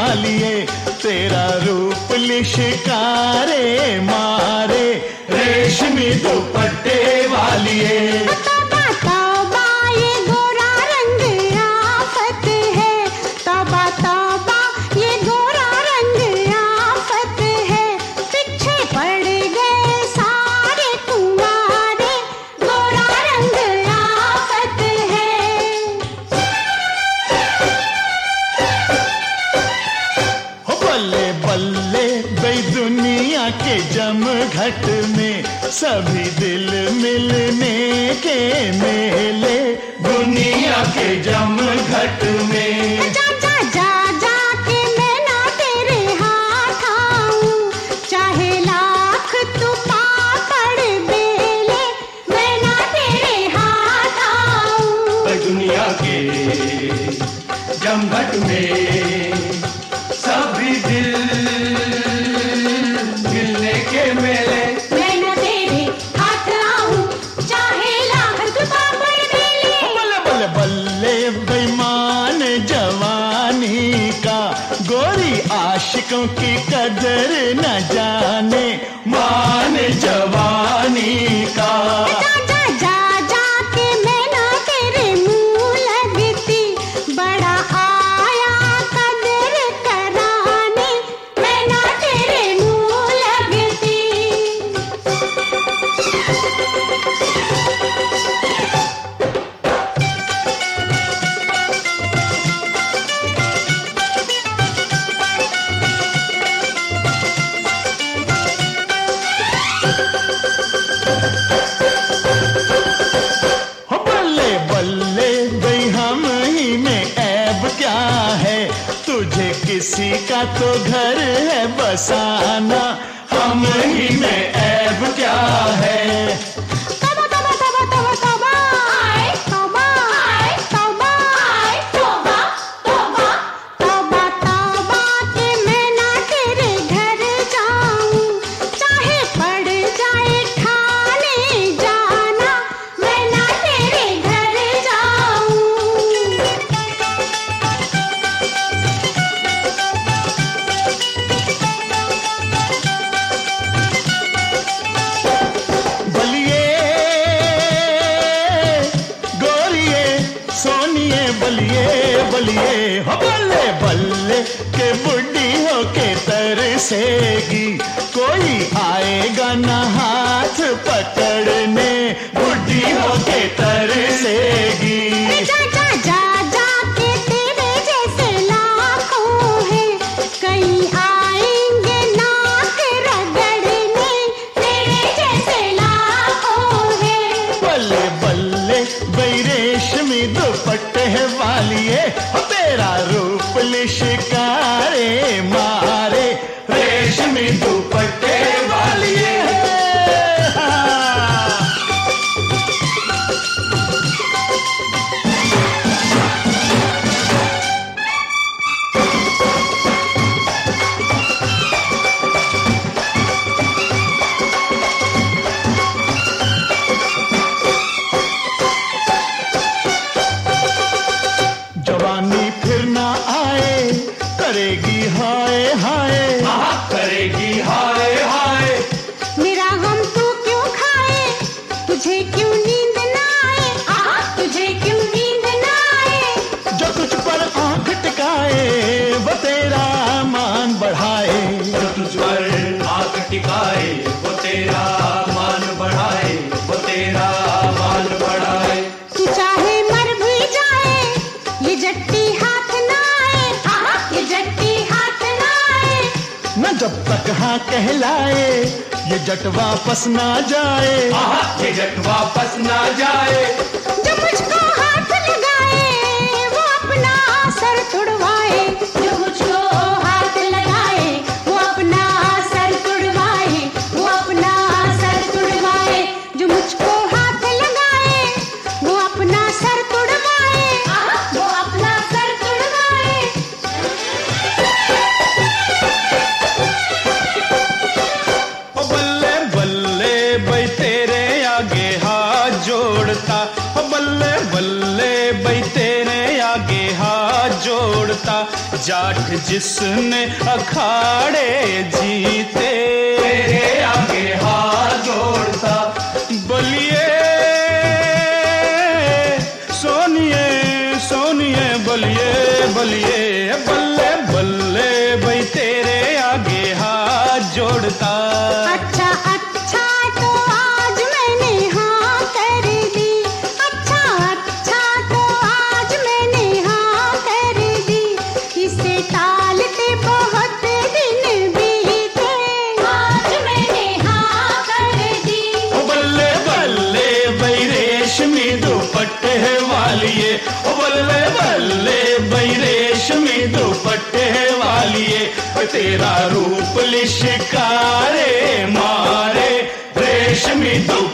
वालिए, तेरा रूप लिशकारे मारे, रेशमी दुपट्टे वालिए। दुनिया के जमघट में सभी दिल मिलने के मेले, दुनिया के जमघट में। जा जा जा जा के मैं ना तेरे हाथ आऊं, चाहे लाख तू पापड़ बेले, मैं ना तेरे हाथ आऊं। दुनिया के जमघट में सभी दिल मिलने के मेले, मैं न तेरे हाथ आऊं, चाहे लाख तू पापड़ बेले। बल्ले बल्ले बल्ले बेईमान जवानी का, गोरी आशिकों की कदर न जाने, मान जवानी का। जा जा जा जा के मैं ना तेरे मुंह लगती, बड़ा आया कदर कराने, मैं ना तेरे मुंह लगती। बल्ले बल्ले गई हम ही में ऐब क्या है, तुझे किसी का तो घर है बसाना, हम ही में ऐब क्या है। तौबा तौबा तौबा तौबा तौबा, आए तौबा, आए तौबा, आए तौबा तौबा तौबा तौबा के मैं ना तेरे घर जाऊं, चाहे पड़ जाए खाने जाना, मैं ना तेरे घर जाऊं। बलिए गोरिए सोनिए, बलिए बलिए हो बल्ले बल्ले के बुढ़ी हो के तरसेगी, कोई आएगा न हाथ पकड़ने, बुढ़ी हो के तरसेगी। जा जा जा जा के तेरे जैसे लाखों हैं, कहीं आएंगे नाक रगड़ने, तेरे जैसे लाखों हैं। बल्ले बल्ले बई रेशमी दुपट्टे वालिए, तेरा रूप लिशकारे मारे, रेशमी दुपट्टे वालिए। जवानी फिर ना आए, करेगी हाय हाय, करेगी हाय हाय। मेरा हम तू क्यों खाए, तुझे क्यों नींद ना आए, तुझे क्यों नींद ना आए। जो तुझ पर आंख टिकाए वो तेरा मान बढ़ाए, जो तुझ पर आंख टिकाए वो तेरा मान बढ़ाए, वो तेरा मान बढ़ाए। तू चाहे मर भी जाए, ये जट्टी हाथ ना आए, ये जट्टी हाथ ना आए। न जब तक हाँ कहलाए, ये जट वापस ना जाए, ये जट वापस ना जाए। जो मुझको हाथ लगाए वो अपना सर तुड़वाए, जो मुझको हाथ लगाए वो अपना सर तुड़वाए, वो अपना सर तुड़वाए। जो मुझको हाथ लगाए वो अपना सर तुड़वाए, वो अपना सर तुड़वाए। ओ बल्ले बल्ले भाई तेरे आगे हाथ जोड़ता, ओ बल्ले ठाठ जिसने अखाड़े जीते, तेरे आगे हाथ जोड़ता। बलिए सोनिए सोनिए बलिए बलिए बल्ले बल्ले भाई तेरे आगे हाथ जोड़ता। अच्छा अच्छा तो आज मैंने हाँ कर दी, अच्छा अच्छा तो आज मैंने हाँ कर दी, इसे टालते बहुत दिन बीते, आज मैंने हाँ कर दी। ओ बल्ले बल्ले भाई रेशमी दुपट्टे वालिए, ओ बल्ले बल्ले भाई रेशमी दुपट्टे वालिए, तेरा रूप लिशकारे मारे रेशमी दुपट्टे